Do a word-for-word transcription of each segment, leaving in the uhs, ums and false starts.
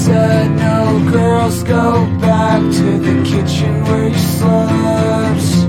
said no, girls go back to the kitchen where you slept.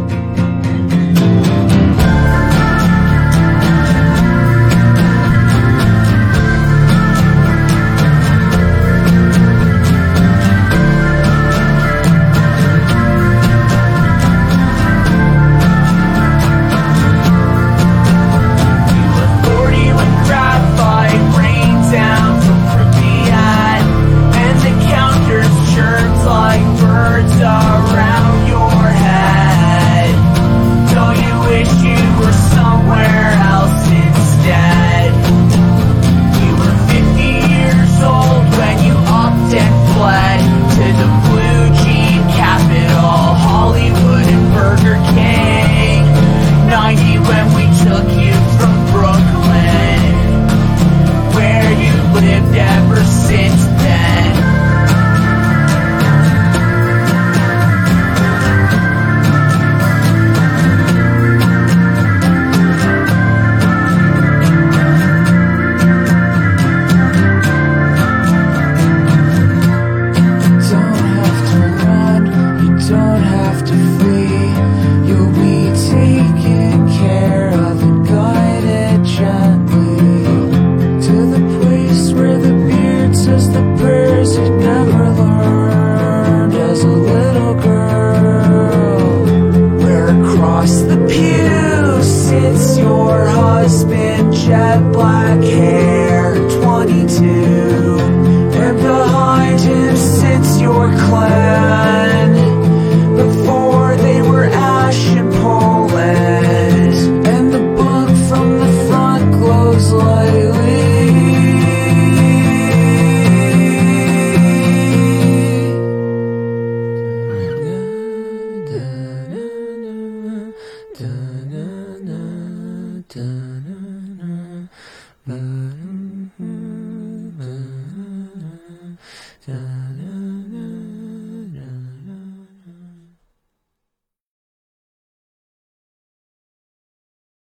Jet black hair, twenty-two, and behind him sits your clan. Before they were ash in Poland, and the book from the front glows lightly. Da